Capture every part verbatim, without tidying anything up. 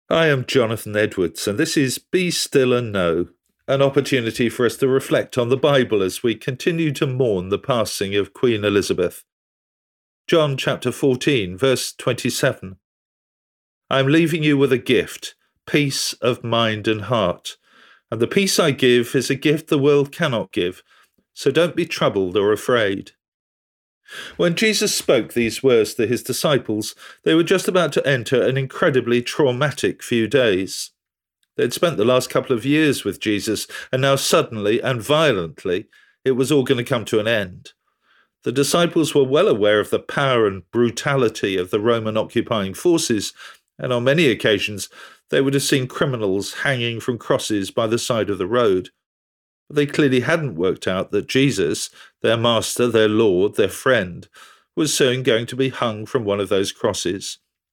I am Jonathan Edwards, and this is Be Still and Know, an opportunity for us to reflect on the Bible as we continue to mourn the passing of Queen Elizabeth. John chapter fourteen, verse twenty-seven. I am leaving you with a gift, peace of mind and heart. And the peace I give is a gift the world cannot give, so don't be troubled or afraid. When Jesus spoke these words to his disciples, they were just about to enter an incredibly traumatic few days. They'd spent the last couple of years with Jesus, and now suddenly and violently, it was all going to come to an end. The disciples were well aware of the power and brutality of the Roman occupying forces, and on many occasions they would have seen criminals hanging from crosses by the side of the road. But they clearly hadn't worked out that Jesus, their master, their Lord, their friend, was soon going to be hung from one of those crosses.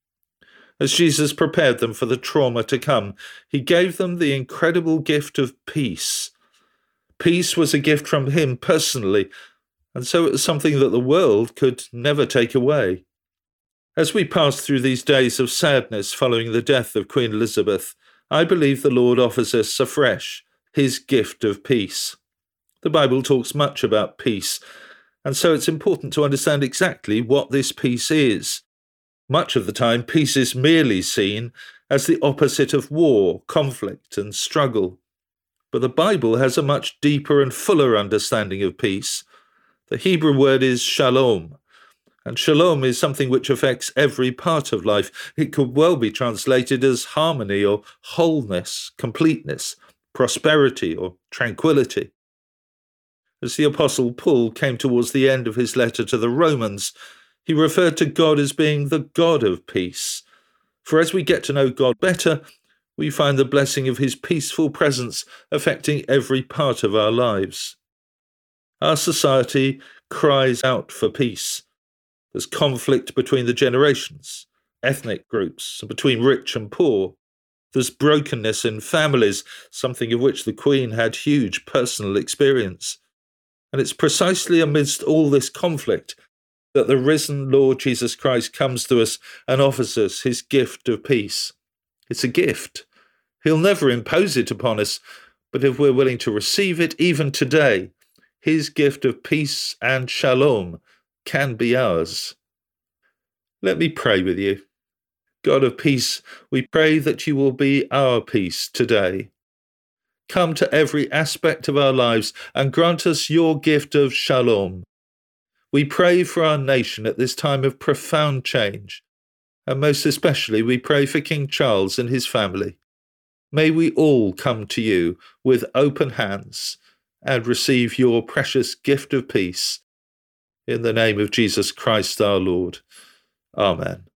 As Jesus prepared them for the trauma to come, he gave them the incredible gift of peace. Peace was a gift from him personally, and so it was something that the world could never take away. As we pass through these days of sadness following the death of Queen Elizabeth, I believe the Lord offers us afresh his gift of peace. The Bible talks much about peace, and so it's important to understand exactly what this peace is. Much of the time, peace is merely seen as the opposite of war, conflict, and struggle. But the Bible has a much deeper and fuller understanding of peace. The Hebrew word is shalom, and shalom is something which affects every part of life. It could well be translated as harmony or wholeness, completeness, prosperity or tranquility. As the Apostle Paul came towards the end of his letter to the Romans, he referred to God as being the God of peace. For as we get to know God better, we find the blessing of his peaceful presence affecting every part of our lives. Our society cries out for peace. There's conflict between the generations, ethnic groups, and between rich and poor. There's brokenness in families, something of which the Queen had huge personal experience. And it's precisely amidst all this conflict that the risen Lord Jesus Christ comes to us and offers us his gift of peace. It's a gift. He'll never impose it upon us, but if we're willing to receive it even today, his gift of peace and shalom can be ours. Let me pray with you. God of peace, we pray that you will be our peace today. Come to every aspect of our lives and grant us your gift of shalom. We pray for our nation at this time of profound change, and most especially we pray for King Charles and his family. May we all come to you with open hands and receive your precious gift of peace. In the name of Jesus Christ our Lord. Amen.